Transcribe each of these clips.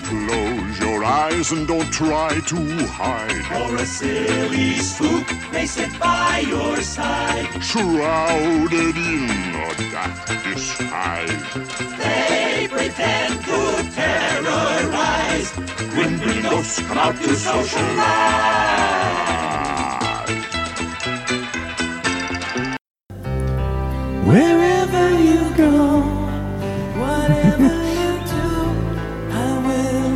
Close your eyes and don't try to hide. Or a silly spook may sit by your side. Shrouded in a dark disguise. They pretend to terrorize. Grim green ghosts come out to socialize. Wherever you go, whatever you do, I will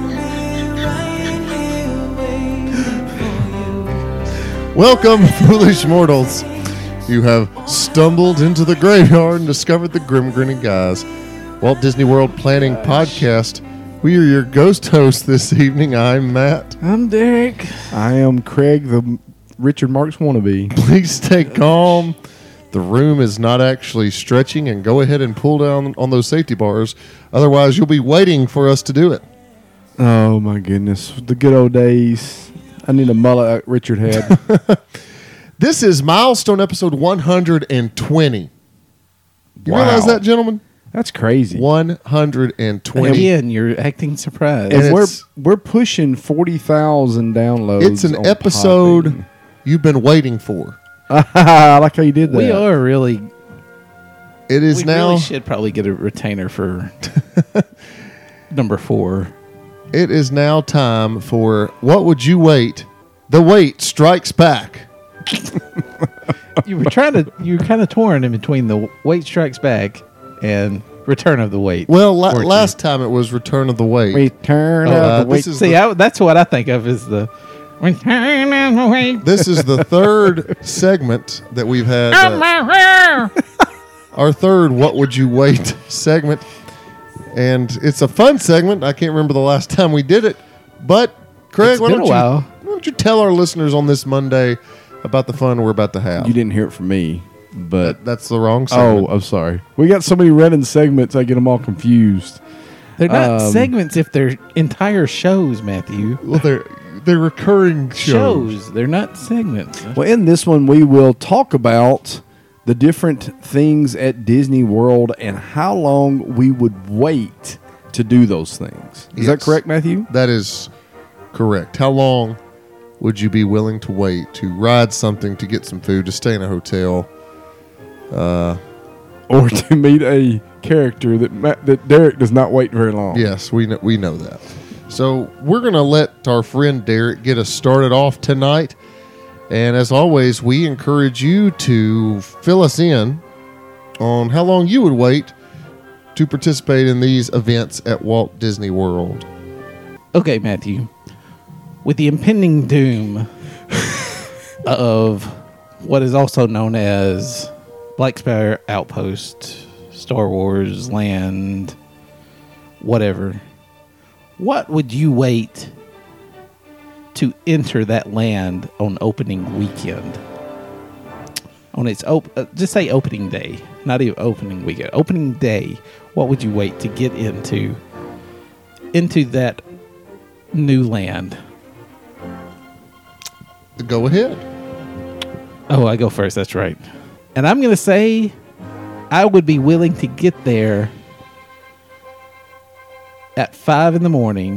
be right here waiting for you. Welcome, foolish mortals. You have stumbled into the graveyard and discovered the Grim Grinning Guys Walt Disney World Planning Podcast. We are your ghost hosts this evening. I'm Matt. I'm Derek. I am Craig, the Richard Marx wannabe. Please stay calm. The room is not actually stretching, and go ahead and pull down on those safety bars. Otherwise, you'll be waiting for us to do it. Oh, my goodness. The good old days. I need a mullet like Richard had. This is milestone episode 120. You Wow. realize that, gentlemen? That's crazy. 120. Again, you're acting surprised. And And it's- we're pushing 40,000 downloads. It's an on episode Podbean. you've been waiting for. I like how you did that. we are really. It is we now. really should probably get a retainer for number 4. It is now time for What Would You Wait? The Wait Strikes Back. You were kind of torn in between the Wait Strikes Back and Return of the Wait. Well, weren't you? last time it was Return of the Wait. Return Oh, of the this wait. is See, the- that's what I think of as the Return of the Wait. This is the third segment that we've had. Our third What Would You Wait segment. And it's a fun segment. I can't remember the last time we did it. But, Craig, It's why been don't a while. why don't you tell our listeners on this Monday about the fun we're about to have? You didn't hear it from me, but... That's the wrong Oh, segment. I'm sorry. We got so many running segments, I get them all confused. They're not Um, segments if they're entire shows, Matthew. Well, they're recurring shows. They're not segments. Well, in this one, we will talk about the different things at Disney World and how long we would wait to do those things. Is that Yes. correct, Matthew? That is correct. How long would you be willing to wait to ride something, to get some food, to stay in a hotel? Or to meet a character that Derek does not wait very long. Yes, we know that. So we're going to let our friend Derek get us started off tonight. And as always, we encourage you to fill us in on how long you would wait to participate in these events at Walt Disney World. Okay, Matthew. With the impending doom of what is also known as Black Spire Outpost, Star Wars Land, whatever, what would you wait to enter that land on opening weekend? On its just say opening day, not even opening weekend. Opening day, what would you wait to get into that new land? Go ahead. Oh, I go first. That's right. And I'm going to say I would be willing to get there at 5 a.m.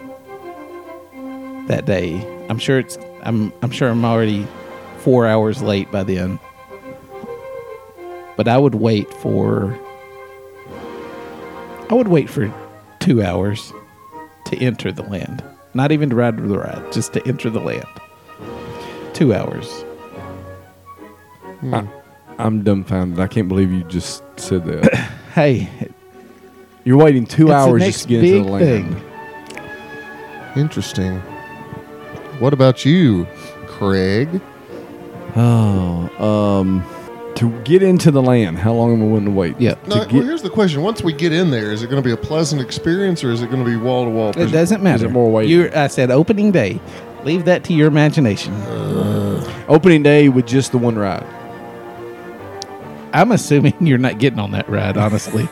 that day. I'm sure I'm already 4 hours late by then. But I would wait for 2 hours to enter the land. Not even to ride the ride, just to enter the land. 2 hours. I'm dumbfounded. I can't believe you just said that. Hey, You're waiting 2 it's the hours next just to get into big the land. thing. Interesting. What about you, Craig? To get into the land, how long am I willing to wait? Yeah. No, well, here's the question. Once we get in there, is it going to be a pleasant experience or is it going to be wall-to-wall? It doesn't matter. it more waiting? I said opening day. Leave that to your imagination. Opening day with just the one ride. I'm assuming you're not getting on that ride, honestly.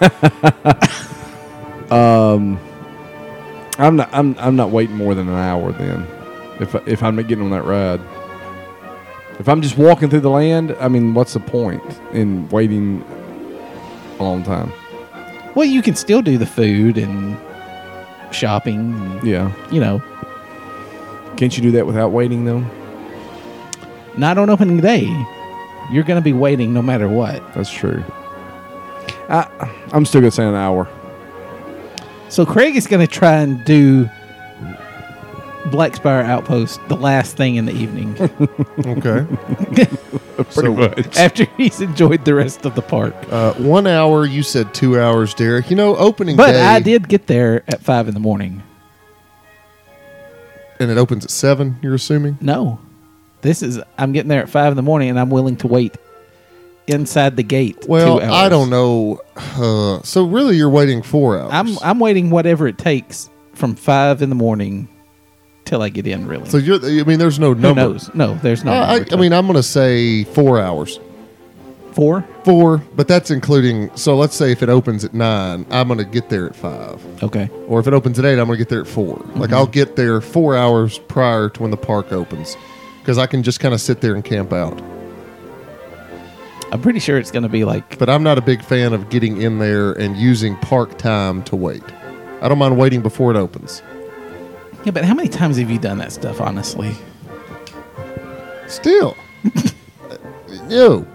I'm not waiting more than an hour then. If I'm not getting on that ride. If I'm just walking through the land, I mean, what's the point in waiting a long time? Well, you can still do the food and shopping. And, Yeah. you know, Can't you do that without waiting though? not on opening day. You're going to be waiting no matter what. That's true. I'm still gonna say an hour. So Craig is going to try and do Black Spire Outpost the last thing in the evening Okay. Pretty much. after he's enjoyed the rest of the park. 1 hour. You said 2 hours, Derek. You know, opening But day. I did get there at 5 in the morning. And it opens at 7, you're assuming? No. I'm getting there at 5 in the morning and I'm willing to wait inside the gate. Well, 2 hours. I don't know. So really, you're waiting 4 hours. I'm waiting whatever it takes from 5 in the morning till I get in, really. So there's no Who number. knows? No, there's no I number. mean, I'm going to say 4 hours. 4? 4, but that's including. So let's say if it opens at 9, I'm going to get there at 5. Okay. Or if it opens at 8, I'm going to get there at 4. Like I'll get there 4 hours prior to when the park opens, because I can just kind of sit there and camp out. I'm pretty sure it's going to be like... But I'm not a big fan of getting in there and using park time to wait. I don't mind waiting before it opens. Yeah, but how many times have you done that stuff, honestly? Still. You.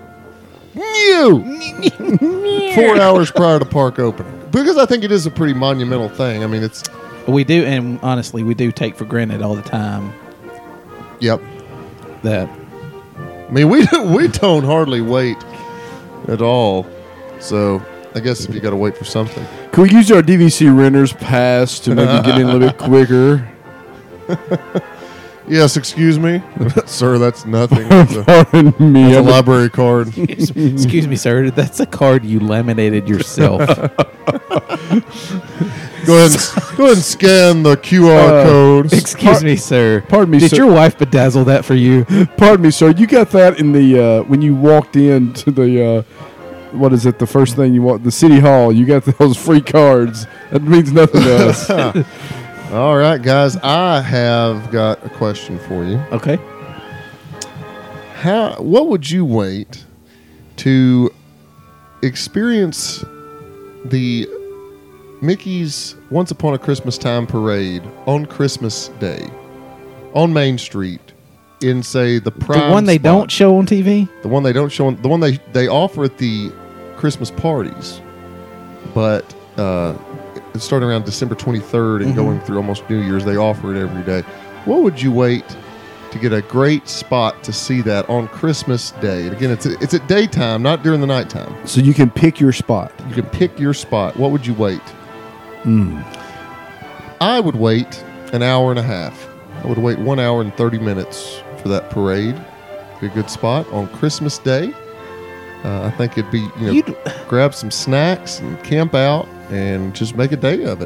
4 hours prior to park opening. Because I think it is a pretty monumental thing. I mean, it's... We do, and honestly, we do take for granted all the time Yep. that... I mean, we don't hardly wait at all. So I guess if you got to wait for something. Can we use our DVC renter's pass to maybe get in a little bit quicker? Yes, excuse me. Sir, that's nothing. That's Pardon me. a I'm a- library card. Excuse me, sir. That's a card you laminated yourself. Go ahead and scan the QR code. Excuse me, sir. Pardon me, Did sir. your wife bedazzle that for you? Pardon me, sir. You got that in the when you walked into the what is it? The first thing you want, the city hall. You got those free cards. That means nothing to us. All right, guys. I have got a question for you. Okay. What would you wait to experience the Mickey's Once Upon a Christmas Time parade on Christmas Day on Main Street in, say, the prime The one they spot? don't show on TV? The one they don't show. The one they offer at the Christmas parties, but it's starting around December 23rd and going through almost New Year's. They offer it every day. What would you wait to get a great spot to see that on Christmas Day? And again, it's at daytime, not during the nighttime. So you can pick your spot. You can pick your spot. What would you wait? I would wait an hour and a half. I would wait 1 hour and 30 minutes for that parade. Be a good spot on Christmas Day. I think it'd be, You'd- grab some snacks and camp out and just make a day of it.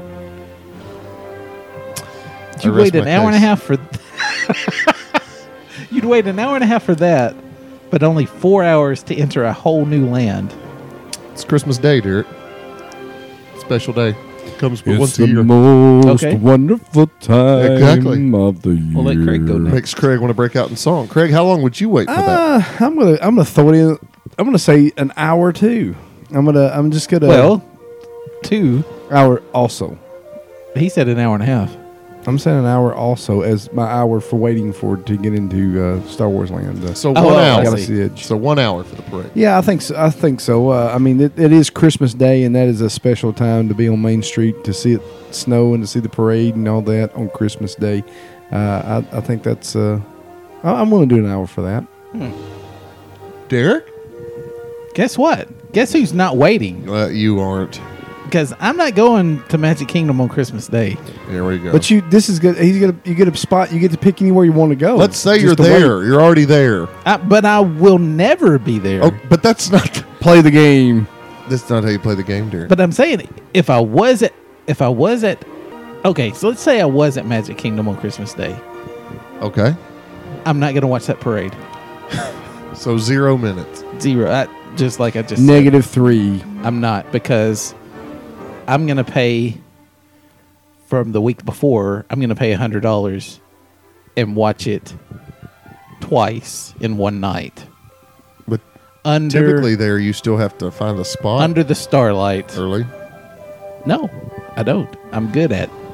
You I rest wait an my hour and a case. half for... You'd wait an hour and a half for that, but only 4 hours to enter a whole new land. It's Christmas Day, Derek. Special day. Comes It's once the a year. most Okay. wonderful time Exactly. of the year. We'll let Craig go next. Makes Craig want to break out in song. Craig, how long would you wait for that? I'm gonna throw it in. I'm gonna say an hour too. I'm just gonna Well, 2. hour also. He said an hour and a half. I'm saying an hour also as my hour for waiting for to get into Star Wars Land. So Oh, 1 I hour. see. Galaxy Edge. So 1 hour for the parade. Yeah, I think so. I mean, it is Christmas Day, and that is a special time to be on Main Street to see it snow and to see the parade and all that on Christmas Day. I think that's. I'm willing to do an hour for that. Derek? Guess what? Guess who's not waiting? You aren't. Because I'm not going to Magic Kingdom on Christmas Day. There we go. But this is good. You get a spot. You get to pick anywhere you want to go. Let's say Just you're to wait. there. You're already there. But I will never be there. Oh, but that's not. Play the game. That's not how you play the game, Derek. But I'm saying if I was at okay, so let's say I was at Magic Kingdom on Christmas Day. Okay. I'm not going to watch that parade. So 0 minutes. 0. Just like I just said. -3. I'm not, because I'm going to pay from the week before. I'm going to pay $100 and watch it twice in one night. But Under typically there, you still have to find a spot under the starlight. early. No, I don't. I'm good at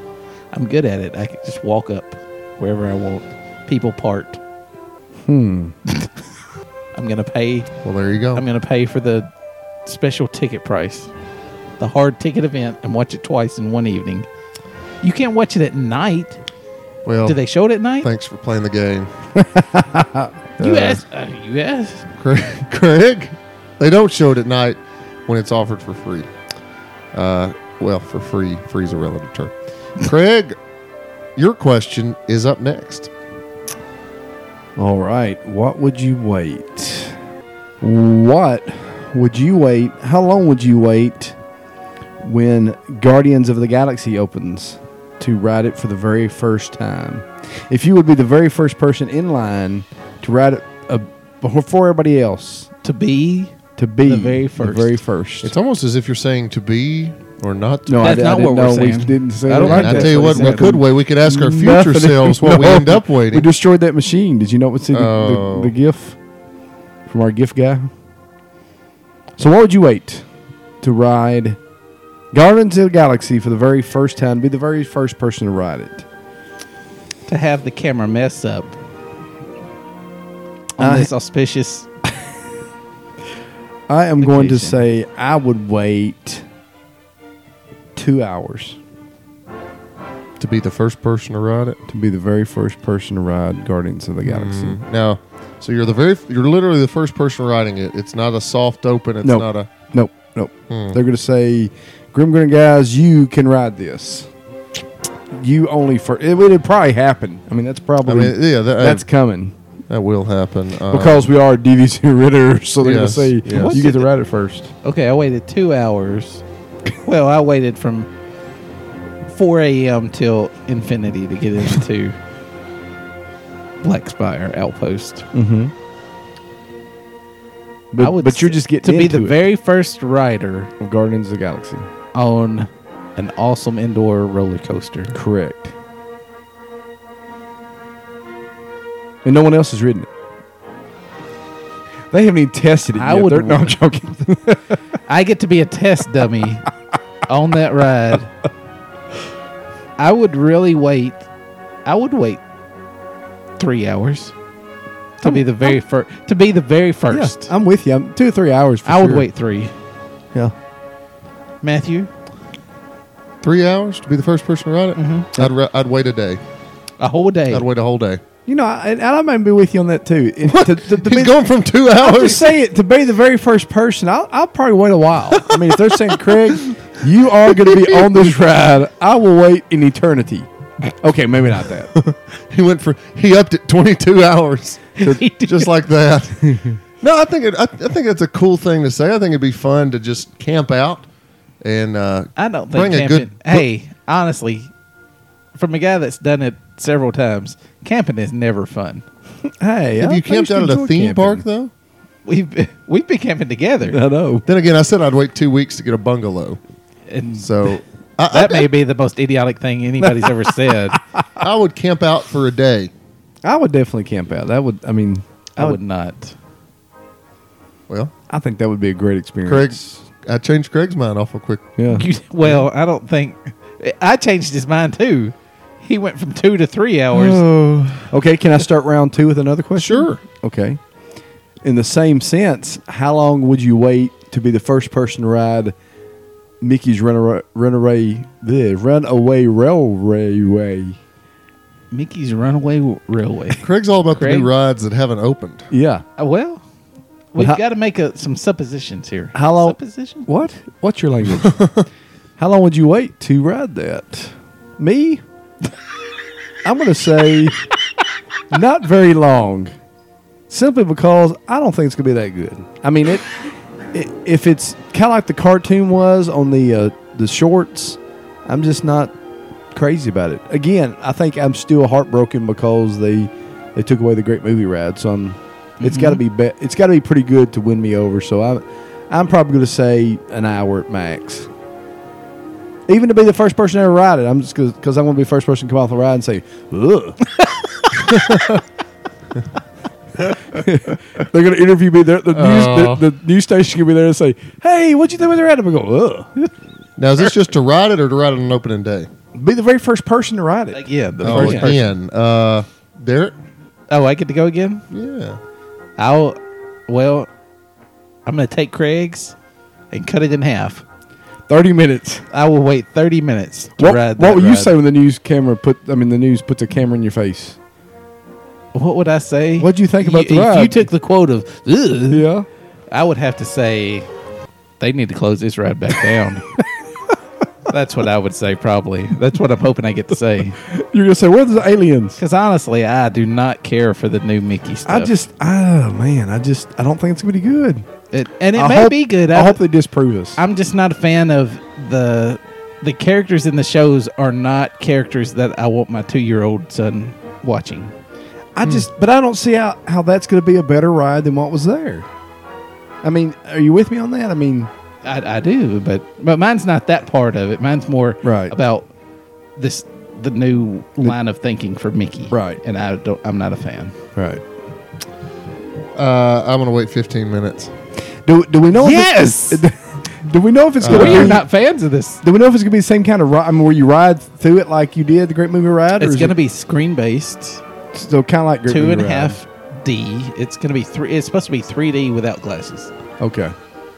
I'm good at it. I can just walk up wherever I want. People part. I'm gonna pay. Well, there you go. I'm gonna pay for the special ticket price, the hard ticket event, and watch it twice in one evening. You can't watch it at night. Well, Do they show it at night? thanks for playing the game. You asked. You asked. Craig, they don't show it at night when it's offered for free. Well, for free. Free is a relative term. Craig, your question is up next. All right. What would you wait? What would you wait? How long would you wait when Guardians of the Galaxy opens to ride it for the very first time? If you would be the very first person in line to ride it before everybody else, To be to be The very first. the very first. It's almost as if you're saying to be or not to no, be. That's not what we're We saying. didn't say I it don't like like I that. tell you what, we could wait. We could ask our future Nothing. selves what we No. end up waiting. We destroyed that machine. Did you not see Oh. the GIF from our GIF guy? So what would you wait to ride Guardians of the Galaxy for the very first time? Be the very first person to ride it. to have the camera mess up on this auspicious. I am going to Vacation. say I would wait 2 hours to be the first person to ride it. to be the very first person to ride Guardians of the Galaxy. Now, so you're literally the first person riding it. It's not a soft open. It's Nope. not a. Nope. They're going to say, Grim Grin guys, you can ride this. You only it would probably happen. I mean, that's probably I mean, yeah, that's coming that will happen because we are DVC ridders, so they're Yes, going to say yes. you get to ride it first. Okay, I waited 2 hours. Well, I waited from 4 a.m. till infinity to get into Blackspire Outpost. Mm-hmm. I would But you're just getting to be into the it very first rider of Guardians of the Galaxy. on an awesome indoor roller coaster. Correct. And no one else has ridden it. They haven't even tested it I yet. would- No, I'm joking. I get to be a test dummy on that ride. I would really wait. I would wait 3 hours to be the very first. To be the very first. Yeah, I'm with you. I'm 2 or 3 hours. For I would sure. wait 3. Yeah. Matthew, 3 hours to be the first person to ride it. Mm-hmm. I'd wait a day. a whole day. I'd wait a whole day. You know, I might be with you on that too. To be, He's going from 2 I'll hours. just say it, to be the very first person, I'll probably wait a while. I mean, if they're saying, Craig, you are going to be on this ride, I will wait an eternity. Okay, maybe not that. He upped it 22 hours, He did. just like that. No, I think it's a cool thing to say. I think it'd be fun to just camp out and I don't bring think a camping. good. Hey, honestly, from a guy that's done it several times, camping is never fun. Hey, Have you camped out at a theme park though? We've been camping together, I know. Then again, I said I'd wait 2 weeks to get a bungalow. and So that may be the most idiotic thing anybody's ever said. I would camp out for a day. I would definitely camp out. That would, I mean, I would not. Well, I think that would be a great experience. I changed Craig's mind awful quick. Yeah. Well, I don't think I changed his mind too. He went from 2 to 3 hours. Okay, can I start round 2 with another question? Sure. Okay. In the same sense, how long would you wait to be the first person to ride Mickey's Runaway Railway? Mickey's Runaway Railway. Craig's all about the Craig? new rides that haven't opened. Yeah. Well, we've how- got to make some suppositions here. How long- Supposition? What? What's your language? How long would you wait to ride that? Me? I'm going to say not very long. Simply because I don't think it's going to be that good. I mean, if it's kind of like the cartoon was on the shorts, I'm just not crazy about it. Again, I think I'm still heartbroken because they took away the great movie ride. So it's got to be it's got to be pretty good to win me over. So I'm probably going to say an hour at max. Even to be the first person to ever ride it, I'm just because I'm going to be the first person to come off the ride and say, ugh. They're going to interview me. The news station going to be there and say, hey, what'd you think when they ride it? I go, ugh. Now, is this just to ride it or to ride it on an opening day? Be the very first person to ride it. Again, the Oh, first person. again. Derek? Oh, I get to go again? Yeah. I'm going to take Craig's and cut it in half. 30 minutes. I will wait 30 minutes to ride that What will you ride. say when the news puts a camera in your face? What would I say? What'd you think about the If you ride? took the quote of, "Ugh," Yeah. I would have to say they need to close this ride back down. That's what I would say, probably. That's what I'm hoping I get to say. You're going to say, where's the aliens? Because honestly, I do not care for the new Mickey stuff. I don't think it's going to be good. It I may hope- be good. I hope they disprove us. I'm just not a fan of the characters in the shows are not characters that I want my 2-year-old son watching. But I don't see how that's going to be a better ride than what was there. I mean, are you with me on that? I mean, I do, but mine's not that part of it. Mine's more Right. about the new line of thinking for Mickey. Right. And I'm not a fan. right. I'm going to wait 15 minutes. Do we know? Yes! Do we know if it's going to We are be? not fans of this. Do we know if it's going to be the same kind of ride? I mean, where you ride through it like you did the Great Movie Ride? It's is going to it be screen based, so kind of like Great Movie Ride? 2.5D. It's going to be It's supposed to be 3D without glasses. Okay.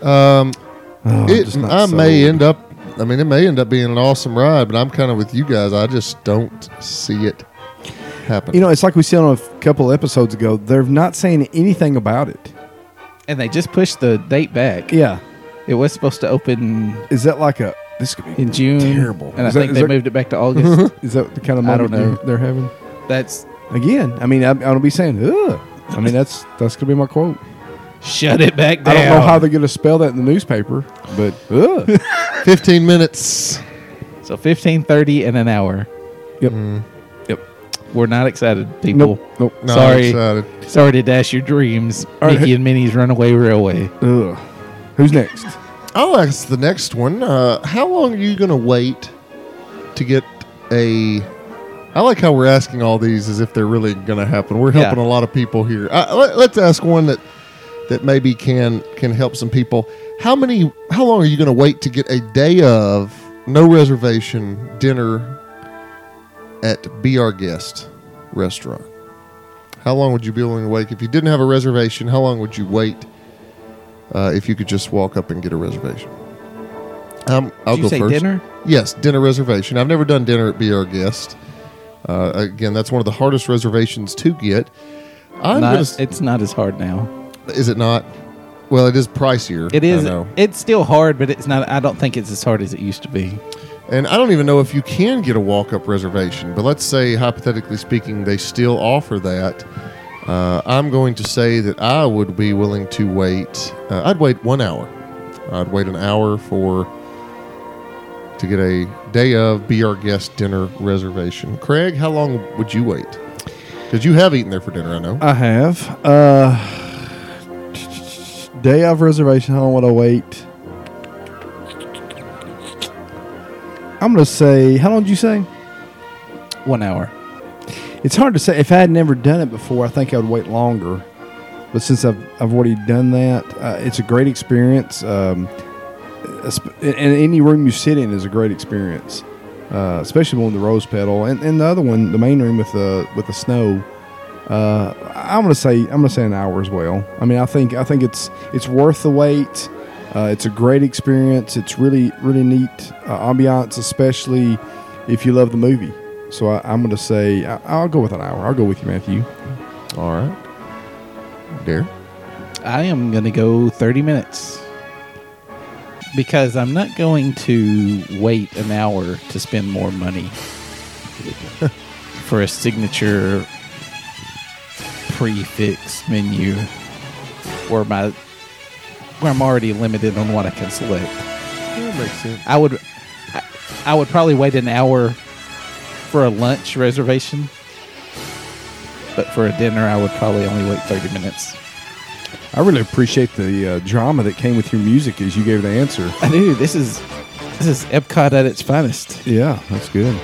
It may end up being an awesome ride, but I'm kind of with you guys. I just don't see it happen. You know, it's like we said on a couple episodes ago. They're not saying anything about it. And they just pushed the date back. Yeah. It was supposed to open Is that like a? This could be in June. terrible. And Is I that- think is they that- moved it back to August. Is that the kind of I don't moment know. they're having? That's Again, I mean, I'm going to be saying, ugh. I mean, that's going to be my quote. shut it back down. I don't know how they're going to spell that in the newspaper, but ugh. 15 minutes. So 15:30 and an hour. Yep. Yep. We're not excited, people. Nope. No, Sorry. I'm excited. Sorry to dash your dreams. right. Mickey and Minnie's Runaway Railway. Ugh. Who's next? I'll ask the next one. How long are you going to wait to get a... I like how we're asking all these as if they're really going to happen. We're helping a lot of people here. Let's ask one that maybe can help some people. How long are you going to wait to get a day of no reservation dinner at Be Our Guest restaurant? How long would you be willing to wait? If you didn't have a reservation, how long would you wait if you could just walk up and get a reservation? I'll Did you go say first. dinner? Yes, dinner reservation. I've never done dinner at Be Our Guest. Again, that's one of the hardest reservations to get. It's not as hard now. Is it not? Well, it is pricier. It is. I know. It's still hard, but it's not. I don't think it's as hard as it used to be. And I don't even know if you can get a walk-up reservation. But let's say, hypothetically speaking, they still offer that. I'm going to say that I would be willing to wait. I'd wait 1 hour. I'd wait an hour to get a day of Be Our Guest dinner reservation. Craig, how long would you wait? Because you have eaten there for dinner, I know. I have. Day of reservation. How long would I wait? I'm going to say, how long did you say? 1 hour. It's hard to say. If I had never done it before, I think I would wait longer. But since I've already done that, it's a great experience. And any room you sit in is a great experience, especially one with the rose petal, and the other one, the main room with the snow. I'm gonna say an hour as well. I mean, I think it's worth the wait. It's a great experience. It's really neat ambiance, especially if you love the movie. So I'm gonna say I'll go with an hour. I'll go with you, Matthew. All right. Dare? I am going to go 30 minutes because I'm not going to wait an hour to spend more money for a signature prefix menu where I'm already limited on what I can select. That makes sense. I would probably wait an hour for a lunch reservation, but for a dinner, I would probably only wait 30 minutes. I really appreciate the drama that came with your music as you gave the answer. I do. This is Epcot at its finest. Yeah, that's good.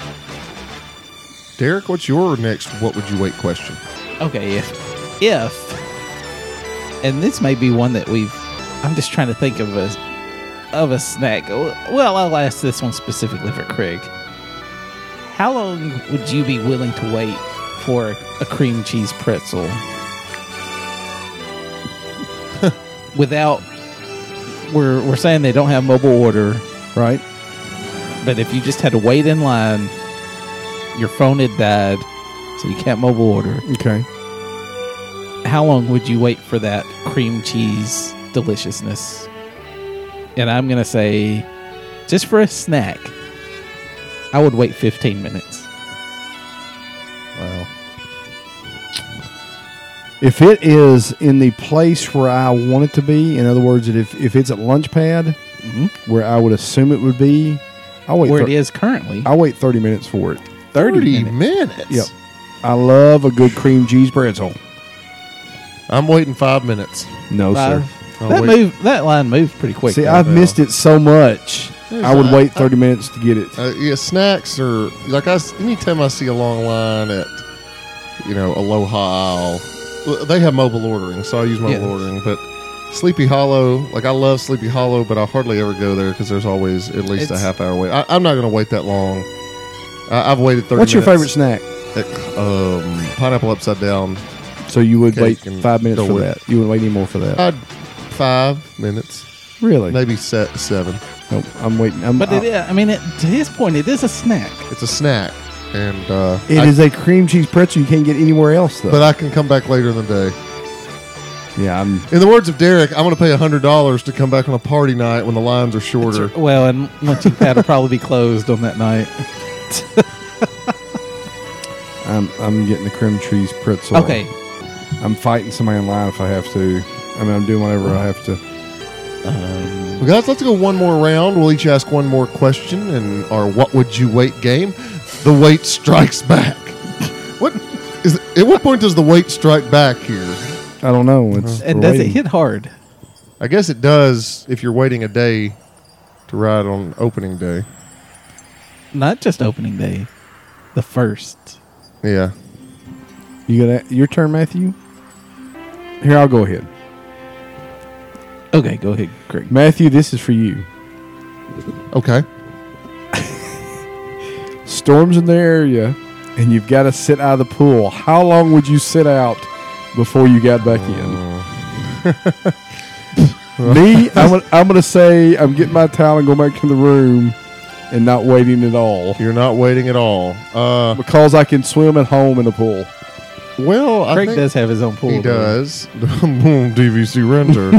Derek, what's your next what would you wait question? Okay, if and this may be one that I'm just trying to think of a snack. Well, I'll ask this one specifically for Craig. How long would you be willing to wait for a cream cheese pretzel? Without, we're saying they don't have mobile order, Right? but if you just had to wait in line, your phone had died, so you can't mobile order. Okay. How long would you wait for that cream cheese deliciousness? And I'm going to say, just for a snack, I would wait 15 minutes. Wow. If it is in the place where I want it to be, in other words, if it's at Lunchpad, where I would assume it would be, I'll wait. Where it is currently. I'll wait 30 minutes for it. 30 minutes. Yep. I love a good cream cheese pretzel. I'm waiting 5 minutes. No, Five. sir. I'll wait. That line moved pretty quick. See, though. I've missed it so much. There's I would a- wait 30 minutes to get it. Yeah, snacks are like anytime I see a long line at, Aloha Isle, they have mobile ordering, so I use mobile Yeah. ordering. But Sleepy Hollow, like I love Sleepy Hollow, but I hardly ever go there because there's always at least a It's- half hour wait. I'm not going to wait that long. I've waited 30 What's your minutes. favorite snack? Pineapple upside down. So you would Cake wait and 5 minutes go for with that. You wouldn't wait any more for that. 5 minutes, Really? maybe 7. Nope, I'm waiting. But to his point, it is a snack. It's a snack, and It is a cream cheese pretzel you can't get anywhere else, though. But I can come back later in the day. yeah, I'm. In the words of Derek, I'm going to pay $100 to come back on a party night when the lines are shorter. Well, and Munchie Pad will probably be closed on that night. I'm getting the cream cheese pretzel. Okay. I'm fighting somebody in line if I have to. I mean, I'm doing whatever I have to. Well, guys, let's go one more round. We'll each ask one more question in our What Would You Wait game. The wait strikes back. At what point does the wait strike back here? I don't know. It's And does it waiting. hit hard? I guess it does if you're waiting a day to ride on opening day. Not just opening day. The first. Yeah. You got your turn, Matthew? Here, I'll go ahead. Okay, go ahead, Greg. Matthew, this is for you. Okay. Storms in the area, and you've got to sit out of the pool. How long would you sit out before you got back in? Me, I'm gonna say I'm getting my towel and go back to the room and not waiting at all You're not waiting at all. because I can swim at home in the pool. Well, I Craig think does have his own pool. he though. does. DVC renter.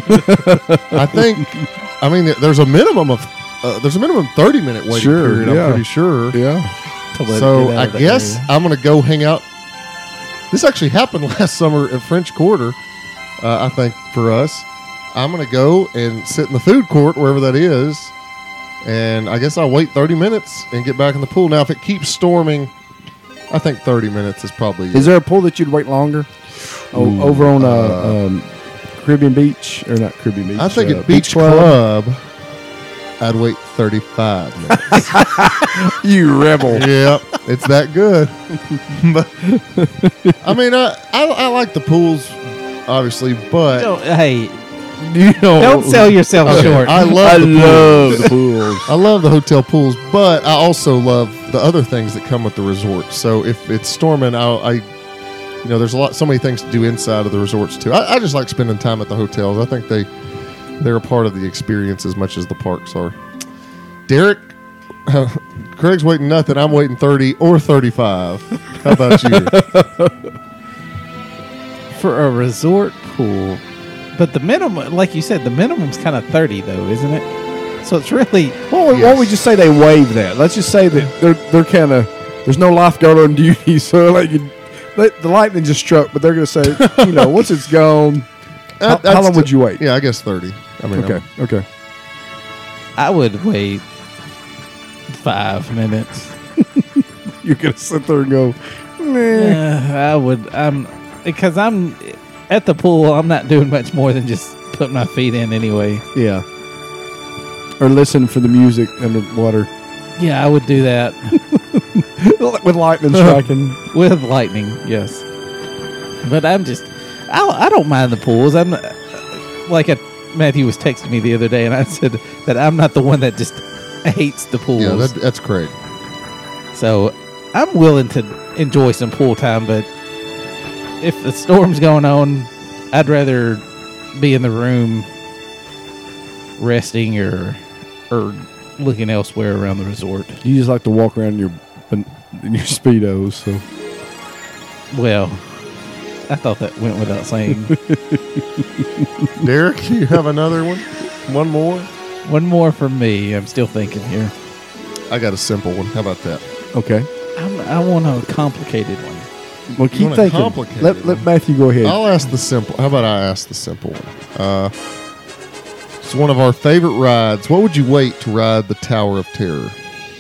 I mean, there's a minimum 30-minute waiting Sure, period. yeah. I'm pretty sure. Yeah, To let it So get out I of the guess area. I'm going to go hang out. This actually happened last summer at French Quarter, I think, for us. I'm going to go and sit in the food court, wherever that is, and I guess I'll wait 30 minutes and get back in the pool. Now, if it keeps storming, I think 30 minutes is probably is there a pool that you'd wait longer? Over on Caribbean Beach or not Caribbean Beach? I think at Beach Club, I'd wait 35 minutes. You rebel. Yeah, it's that good. But, I mean, I like the pools, obviously, but Hey, You know, don't sell yourself Okay, short. I love the pools. I love the hotel pools, but I also love the other things that come with the resorts. So if it's storming, there's so many things to do inside of the resorts too. I just like spending time at the hotels. I think they're a part of the experience as much as the parks are. Derek, Craig's waiting nothing. I'm waiting 30 or 35. How about you? For a resort pool. But the minimum, like you said, the minimum's kind of 30, though, isn't it? So it's really... Why don't we just say they waive that? Let's just say that they're kind of, there's no lifeguard on duty, so the lightning just struck, but they're going to say, once it's gone, how long would you wait? Yeah, I guess 30. I mean, Okay. I would wait 5 minutes. You're going to sit there and go, meh. I would. Because I'm at the pool, I'm not doing much more than just putting my feet in anyway. Yeah. Or listen for the music underwater Yeah, I would do that with lightning striking. with lightning. Yes, but I don't mind the pools. I'm like Matthew was texting me the other day, and I said that I'm not the one that just hates the pools. Yeah, that's great. So I'm willing to enjoy some pool time, but if the storm's going on, I'd rather be in the room resting or looking elsewhere around the resort. You just like to walk around in your Speedos, so. Well, I thought that went without saying. Derek, you have another one? One more? One more from me. I'm still thinking here. I got a simple one. How about that? Okay. I want a complicated one. Well, keep want a thinking. complicated Let one? Matthew go ahead. I'll ask the simple. How about I ask the simple one? It's one of our favorite rides. What would you wait to ride the Tower of Terror?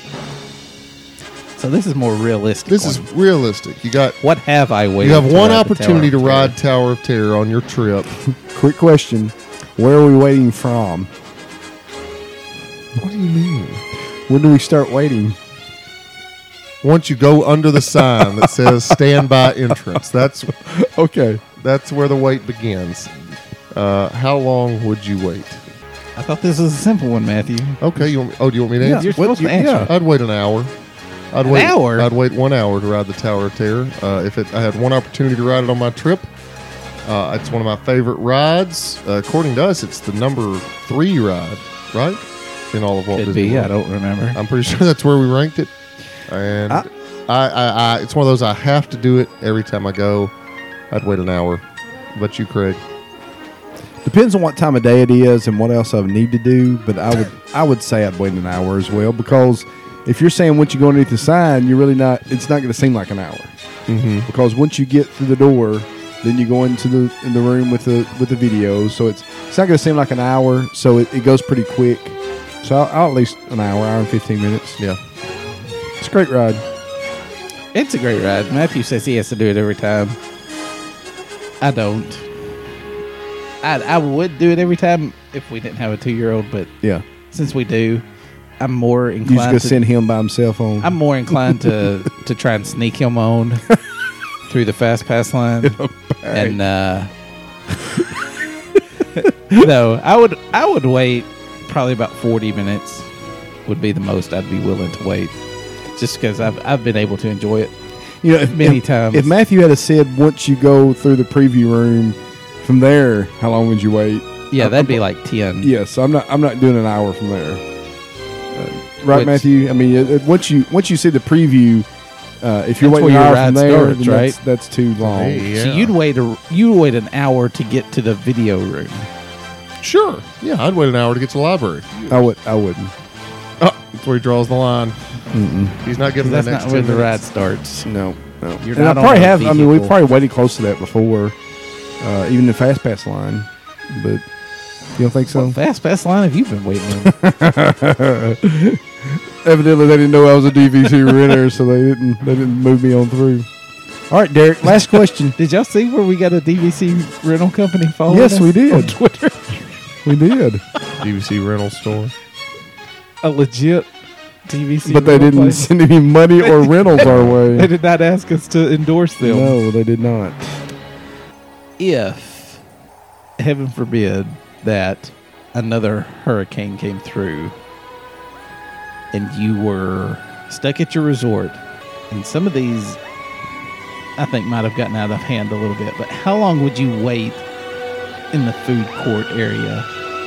So this is more realistic. This one. is realistic. You got. What have I waited? You have to one ride the opportunity to Tower of ride Terror? Tower of Terror on your trip. Quick question. Where are we waiting from? What do you mean? When do we start waiting? Once you go under the sign that says "Standby Entrance," that's Okay. where the wait begins. How long would you wait? I thought this was a simple one, Matthew. Okay. Do you want me to Yeah. answer? You're supposed to answer. I'd wait an hour. I'd An wait hour? I'd wait 1 hour to ride the Tower of Terror. I had one opportunity to ride it on my trip. It's one of my favorite rides. According to us, it's the number 3 ride, right? In all of Walt Could Disney be. World. I don't remember. I'm pretty sure that's where we ranked it. And I it's one of those I have to do it every time I go. I'd wait an hour. But you, Craig? Depends on what time of day it is and what else I would need to do, but I would say I'd wait an hour as well, because if you're saying once you go underneath the sign, you're really not. It's not going to seem like an hour, because once you get through the door, then you go into the room with the video, so it's not going to seem like an hour. So it goes pretty quick. So I'll at least an hour and 15 minutes. Yeah. It's a great ride. It's a great ride. Matthew says he has to do it every time. I don't. I would do it every time if we didn't have a 2-year-old, but Yeah. since we do, I'm more You just inclined gonna to send him by himself on. I'm more inclined to try and sneak him on through the fast pass line. And no, I would wait probably about 40 minutes would be the most I'd be willing to wait, just because I've been able to enjoy it many times. If Matthew had said once you go through the preview room, from there, how long would you wait? Yeah, that'd be like 10. Yes, I'm not doing an hour from there. Right, Which- Matthew? I mean, once you see the preview, if you're That's waiting where an your hour ride from there, starts, then right? that's too long. Hey, So yeah. you'd wait an hour to get to the video room. Sure. Yeah, I'd wait an hour to get to the library. I wouldn't. Oh, that's where he draws the line. He's not giving That's the next not where 10 the ride minutes. starts. No. You're And I not on probably a have. I mean, we've vehicle. probably waited close to that before, even the fast pass line. But you don't think so? What fast pass line have you been waiting on? Evidently, they didn't know I was a DVC renter, so they didn't move me on through. All right, Derek. Last question. Did y'all see where we got a DVC rental company following Yes, us we did. on Twitter? We did, DVC rental store. A legit DVC but they rental didn't place. send any money or rentals our They way. did not ask us to endorse them. No, they did not. If, heaven forbid, that another hurricane came through and you were stuck at your resort, and some of these I think might have gotten out of hand a little bit, but how long would you wait in the food court area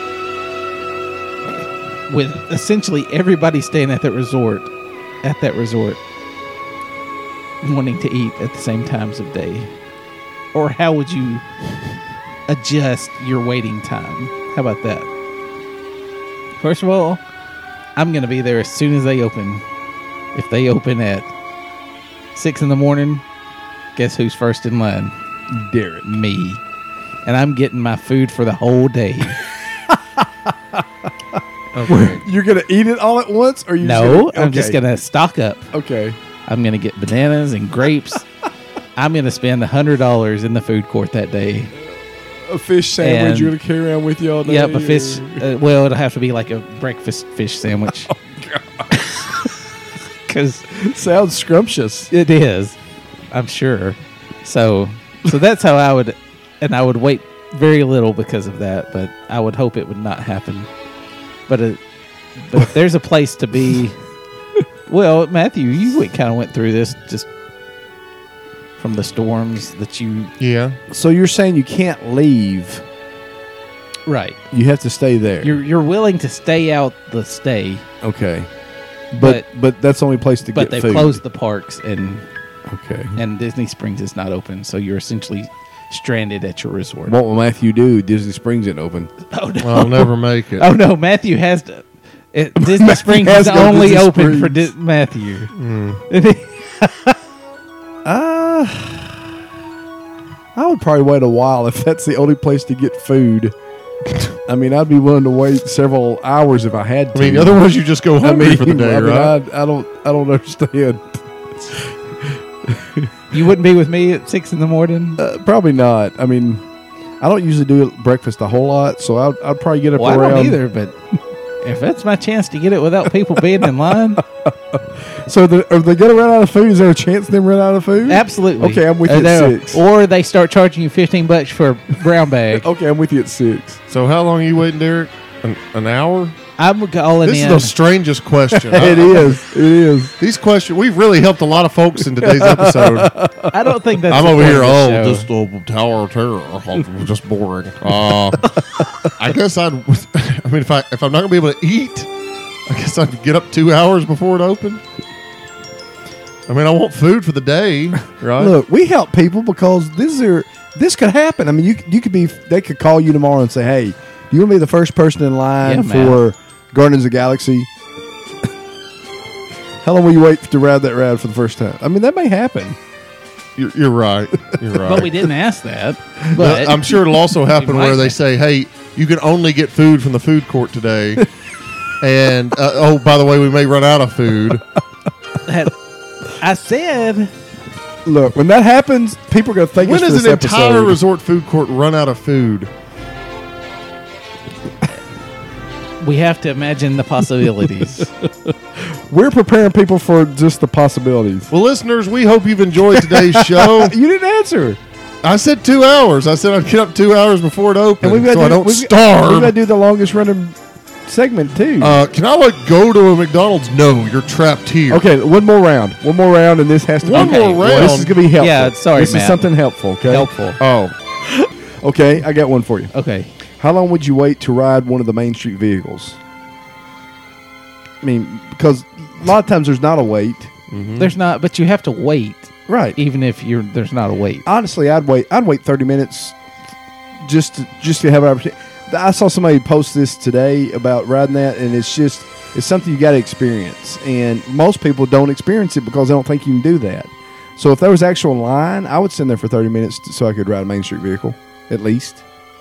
with essentially everybody staying at that resort wanting to eat at the same times of day? Or how would you adjust your waiting time? How about that? First of all, I'm going to be there as soon as they open. If they open at 6 in the morning, guess who's first in line? Derek. Me. And I'm getting my food for the whole day. Okay. You're gonna eat it all at once, or you? No, I'm just going to stock up. Okay. I'm going to get bananas and grapes. I'm going to spend $100 in the food court that day. A fish sandwich And- you're gonna carry around with you all day. Yep, a fish. or- Well, it'll have to be like a breakfast fish sandwich. Because Sounds scrumptious. it is, I'm sure. So that's how I would, and I would wait very little because of that. But I would hope it would not happen. But if there's a place to be Well, Matthew, you kind of went through this just from the storms that you. Yeah. So you're saying you can't leave? Right. You have to stay there. You're willing to stay out the stay, okay. But that's the only place to but get they've food. closed the parks Okay. and Disney Springs is not open, so you're essentially stranded at your resort. What will Matthew do? Disney Springs isn't open. Oh no! I'll never make it. Oh no! Matthew has to. Disney Springs has is to go to only Disney open for Springs. Matthew. I would probably wait a while if that's the only place to get food. I mean, I'd be willing to wait several hours if I had to. I mean, otherwise you just go hungry for the day, right? I don't understand. You wouldn't be with me at 6 a.m. Probably not. I mean, I don't usually do breakfast a whole lot, so I'd probably get up Well, I around. don't either, but if that's my chance to get it without people being in line, So if they get run out of food, is there a chance they run out of food? absolutely. Okay, I'm with you at No. 6. Or they start charging you $15 for a brown bag. Okay, I'm with you at 6. So how long are you waiting, Derek? An hour? I'm calling This in. is the strangest question. It is. It is. These questions, we've really helped a lot of folks in today's episode. I don't think that's. I'm the over point here, of the show. just the Tower of Terror, just boring. I guess I mean, if I'm not gonna be able to eat, I guess I'd get up 2 hours before it opened. I mean, I want food for the day, right? Look, we help people because this could happen. I mean, you could be. They could call you tomorrow and say, "Hey, you want to be the first person in line Yeah, man. for Guardians of the Galaxy?" How long will you wait to ride that ride for the first time? I mean, that may happen. You're right. You're right. But we didn't ask that. Well, But I'm sure it'll also happen might where they have. say, "Hey, you can only get food from the food court today," and oh, by the way, we may run out of food. I said Look, when that happens, people are going to thank When us for does this an entire episode. resort food court run out of food? we have to imagine the possibilities. We're preparing people for just the possibilities. Well, listeners, we hope you've enjoyed today's show. You didn't answer. I said 2 hours. I said I'd get up 2 hours before it opened, And we've got so to I don't We've starve. got to do the longest running segment too. Can I go to a McDonald's? No, you're trapped here. Okay, one more round, and this has to One be more round? This is gonna be helpful. Yeah, sorry, this is Matt. something helpful. Okay, Helpful. Oh, Okay, I got one for you. Okay. How long would you wait to ride one of the Main Street vehicles? I mean, because a lot of times there's not a wait. There's not, but you have to wait, Right. even if there's not a wait. Honestly, I'd wait 30 minutes just to have an opportunity. I saw somebody post this today about riding that, and it's something you got to experience. And most people don't experience it because they don't think you can do that. So if there was actual line, I would stand there for 30 minutes so I could ride a Main Street vehicle, at least.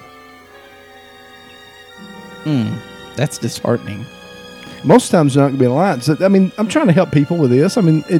That's disheartening. Most times you're not going to be in line. So, I mean, I'm trying to help people with this. I mean,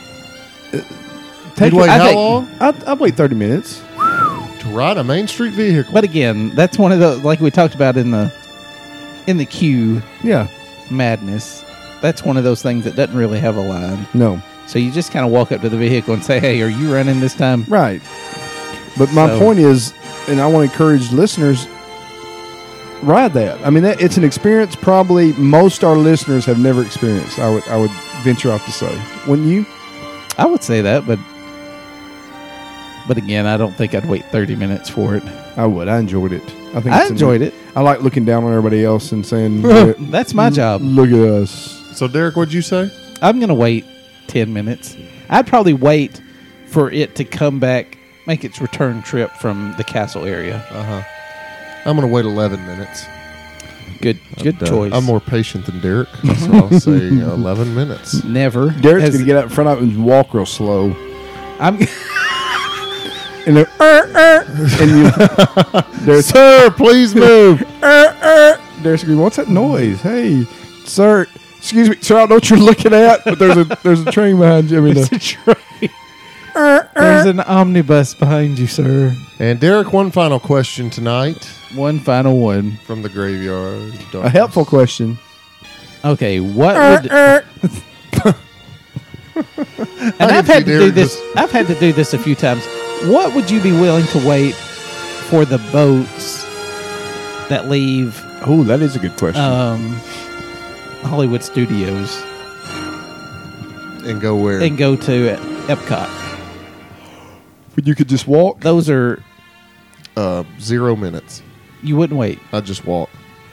you'd wait I how think- long I'd wait 30 minutes. to ride a Main Street vehicle? But again, that's one of the, like we talked about in the queue Yeah. madness. That's one of those things that doesn't really have a line. No. So you just kind of walk up to the vehicle and say, "Hey, are you running this time?" Right. But my So- point is, and I want to encourage listeners, ride that. I mean, it's an experience probably most our listeners have never experienced. I would venture off to say, wouldn't you? I would say that, but again, I don't think I'd wait 30 minutes for it. I would. I enjoyed it. I think I enjoyed it. I like looking down on everybody else and saying, "Look That's my job. look at us." So, Derek, what'd you say? I'm going to wait 10 minutes. I'd probably wait for it to come back, make its return trip from the castle area. I'm going to wait 11 minutes. Good choice. I'm more patient than Derek, so I'll say 11 minutes. Never. Derek's has- going to get out in front of it and walk real slow. I'm And then, and you, there's Sir, please move. Derek's going, "What's that noise? Hey, sir, excuse me, sir, I don't know what you're looking at, but there's a train behind you." I mean, It's a train. There's an omnibus behind you, sir. And Derek, one final question tonight One final one. from the graveyard. a helpful question. Okay, what would and I've had to do this. I've had to do this a few times. What would you be willing to wait for the boats that leave Oh, that is a good question. Hollywood Studios? And go where? and go to Epcot. But you could just walk. Those are 0 minutes. you wouldn't wait. I just walk.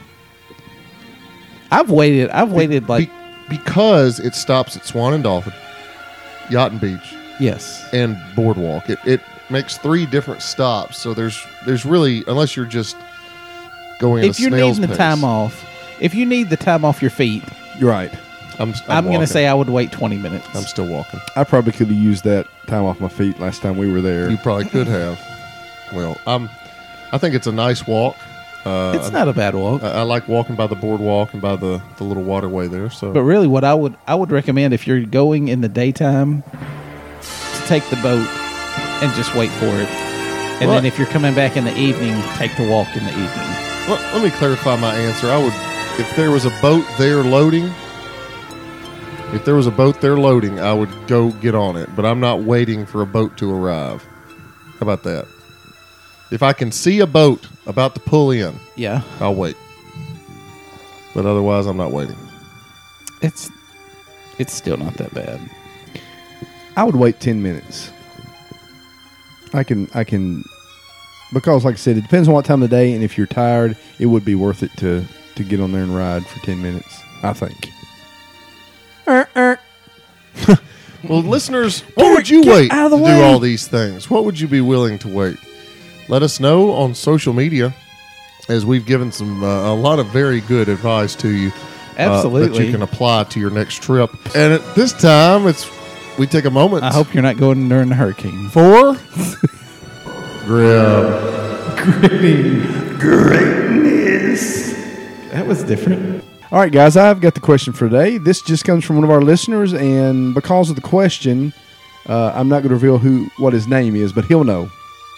I've waited like Because it stops at Swan and Dolphin, Yacht and Beach, yes. and Boardwalk. It makes 3 different stops. So there's really, unless you're just going at If a you're snail's needing the pace. time off, if you need the time off your feet, You're right. I'm I'm going to walking. say I would wait 20 minutes. I'm still walking. I probably could have used that time off my feet last time we were there. You probably could have. Well, I think it's a nice walk. It's not a bad walk. I like walking by the boardwalk and by the little waterway there. So, But really, what I would recommend if you're going in the daytime, to take the boat and just wait for it, and Well, then if you're coming back in the evening, take the walk in the evening. let me clarify my answer. I would, if there was a boat there loading. If there was a boat there loading, I would go get on it. But I'm not waiting for a boat to arrive. How about that? If I can see a boat about to pull in, Yeah, I'll wait. But otherwise, I'm not waiting. it's still not that bad. I would wait 10 minutes. I can, because like I said, it depends on what time of the day, and if you're tired, it would be worth it to get on there and ride for 10 minutes, I think. Well, listeners, what would you wait to do all these things? What would you be willing to wait? Let us know on social media, as we've given some a lot of very good advice to you. That Absolutely. you can apply to your next trip. And at this time, we take a moment. I hope you're not going during the hurricane. for grab. That was different. All right, guys, I've got the question for today. This just comes from one of our listeners, and because of the question, I'm not going to reveal what his name is, but he'll know.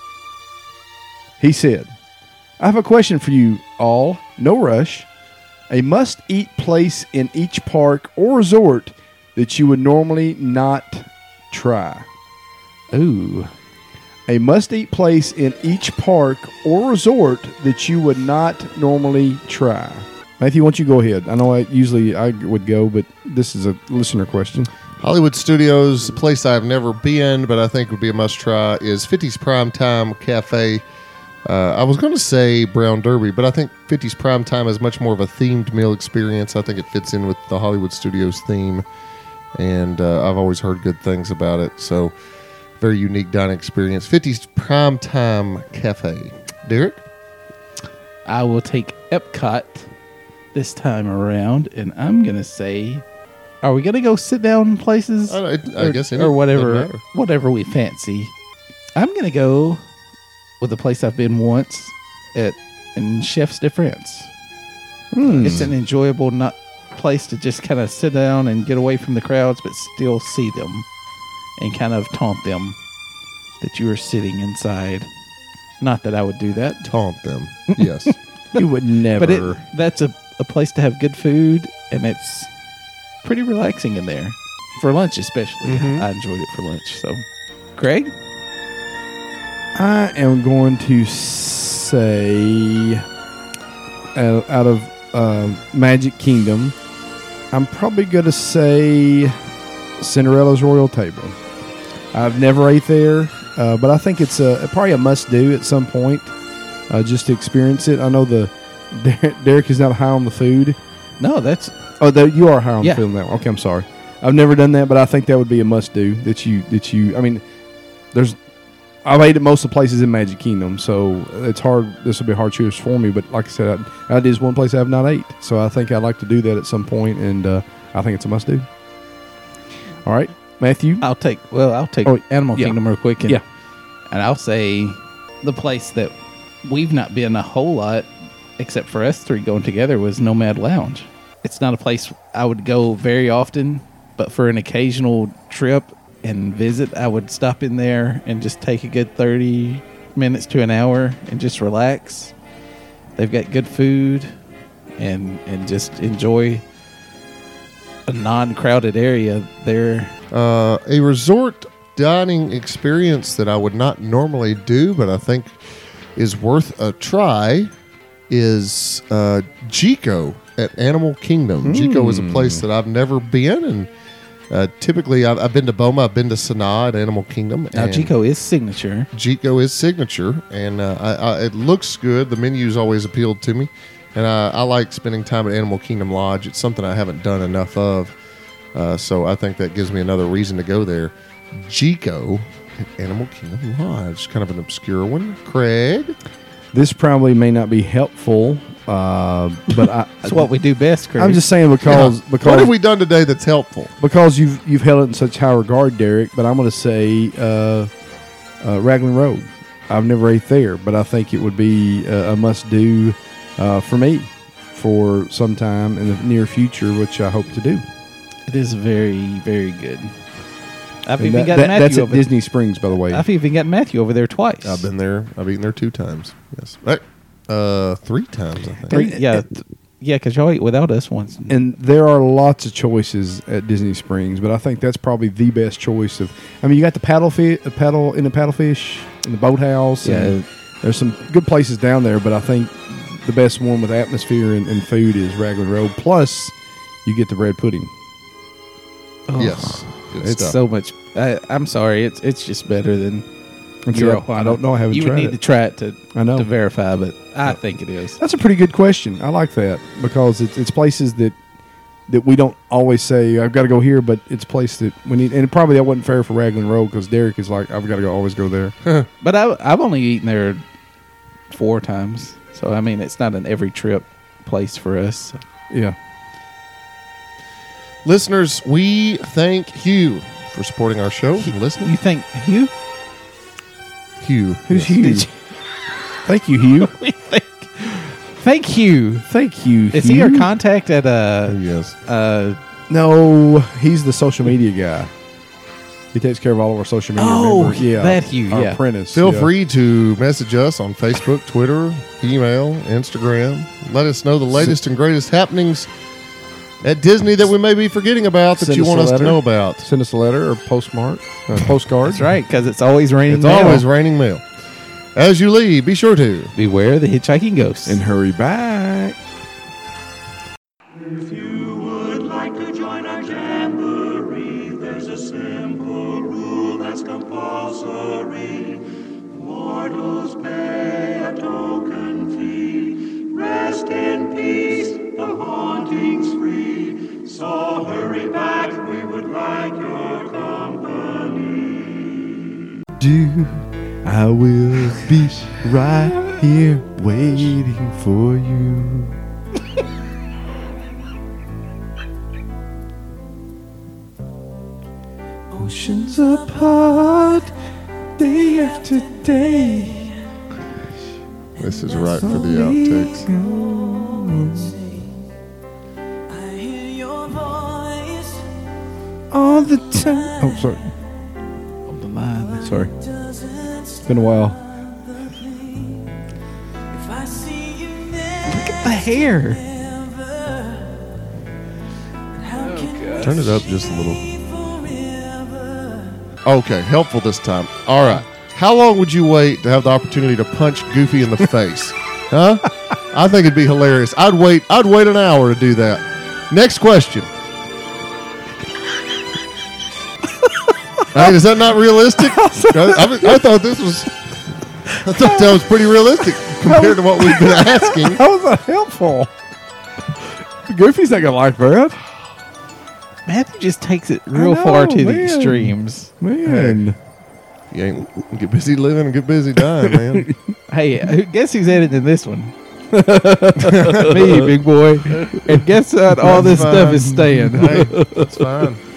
He said, I have a question for you all. No rush. A must-eat place in each park or resort that you would normally not try. Ooh. A must-eat place in each park or resort that you would not normally try. Matthew, why don't you go ahead? I know I would go, but this is a listener question. Hollywood Studios, a place I've never been, but I think would be a must-try, is 50's Primetime Cafe. I was going to say Brown Derby, but I think 50's Primetime is much more of a themed meal experience. I think it fits in with the Hollywood Studios theme, and I've always heard good things about it. So, very unique dining experience. 50's Primetime Cafe. Derek? I will take Epcot this time around, and I'm going to say, are we going to go sit down places? I guess any, or doesn't whatever, matter. whatever we fancy. I'm going to go with a place I've been once in Chef's de France. It's an enjoyable place to just kind of sit down and get away from the crowds, but still see them and kind of taunt them that you are sitting inside. Not that I would do that, Taunt them. Yes. You would never. but that's a place to have good food, and it's pretty relaxing in there. For lunch especially. I enjoyed it for lunch. So, Craig? I am going to say, out of Magic Kingdom, I'm probably going to say Cinderella's Royal Table. I've never ate there, but I think it's probably a must-do at some point, just to experience it. I know Derek is not high on the food. No, that's... Oh, you are high on Yeah. the food on that one. Okay, I'm sorry. I've never done that, but I think that would be a must-do that you. I mean, I've ate at most of the places in Magic Kingdom, so it's hard. This will be a hard choice for me. But like I said, that is one place I have not ate, so I think I'd like to do that at some point, and I think it's a must-do. All right, Matthew. I'll take Oh, Animal yeah. Kingdom real quick. And, Yeah. And I'll say the place that we've not been a whole lot, except for us three going together, was Nomad Lounge. It's not a place I would go very often, but for an occasional trip and visit, I would stop in there and just take a good 30 minutes to an hour and just relax. They've got good food and just enjoy a non-crowded area there. A resort dining experience that I would not normally do, but I think is worth a try, is Jiko at Animal Kingdom. Jiko is a place that I've never been, and Typically, I've been to BOMA, I've been to Sanaa at Animal Kingdom. Now, and Chico is signature. Chico is signature, and it looks good. The menu's always appealed to me, and I like spending time at Animal Kingdom Lodge. It's something I haven't done enough of, so I think that gives me another reason to go there. Chico at Animal Kingdom Lodge, kind of an obscure one. Craig? This probably may not be helpful, but It's what we do best, Chris. I'm just saying because What have we done today that's helpful? because you've held it in such high regard, Derek. But I'm going to say Raglan Road. I've never ate there, but I think it would be a must do for me for some time in the near future, which I hope to do. It is very, very good. I've And even got that's Matthew at over. Disney Springs, by the way. I've even got Matthew over there twice. I've been there. I've eaten there 2 times. Yes. 3 times, I think. Because y'all ate without us once. And there are lots of choices at Disney Springs, but I think that's probably the best choice of. I mean, you got the paddlefish and the boathouse. Yeah. And there's some good places down there, but I think the best one with atmosphere and food is Raglan Road. Plus, you get the bread pudding. Oh, Yes. Good it's stuff. so much. I'm sorry. It's just better than. And Your see, I don't know. I haven't You would tried need it. to try it to I know. to verify, but I think it is. That's a pretty good question. I like that because it's places that we don't always say I've got to go here, but it's a place that we need. And probably that wasn't fair for Raglan Road because Derek is like I've got to always go there. But I've only eaten there 4 times, so I mean it's not an every trip place for us. Yeah. Listeners, we thank Hugh for supporting our show and listening. You think Hugh? Hugh. Who's Yes. Hugh? Thank you, Hugh. Thank you. Thank you. Is Hugh. he our contact at Yes. No, he's the social media guy. He takes care of all of our social media. Oh, remember? Yeah, that Hugh, our yeah. apprentice. Feel yeah. free to message us on Facebook, Twitter, email, Instagram. Let us know the latest and greatest happenings at Disney that we may be forgetting about that Send you us want a us to letter. know about. Send us a letter or postcard. That's right, because it's always raining. It's mail. always raining mail. As you leave, be sure to Beware the hitchhiking ghosts. And hurry back. If you would like to join our jamboree, there's a simple rule that's compulsory. Mortals pay a token fee. Rest in peace, the haunting's free. So hurry back, we would like your company. I will be right here waiting for you. Oceans apart, day after day. This is right for the outtakes. I hear your voice. All the time. Oh, sorry. Of the line. Sorry. Doesn't It's been a while. if I see you Look at the hair. never. How can Turn it up just a little. we forever? Okay, helpful this time. All right. How long would you wait to have the opportunity to punch Goofy in the face? Huh? I think it'd be hilarious. I'd wait an hour to do that. Next question. Hey, is that not realistic? I thought that was pretty realistic compared to what we've been asking. How was that helpful? Goofy's not going to like that. Matthew just takes it real know, far to the man. extremes. Man. You ain't get busy living and get busy dying, man. Hey, guess who's editing this one? Me, big boy. And guess what? All this stuff is staying. Hey, that's fine.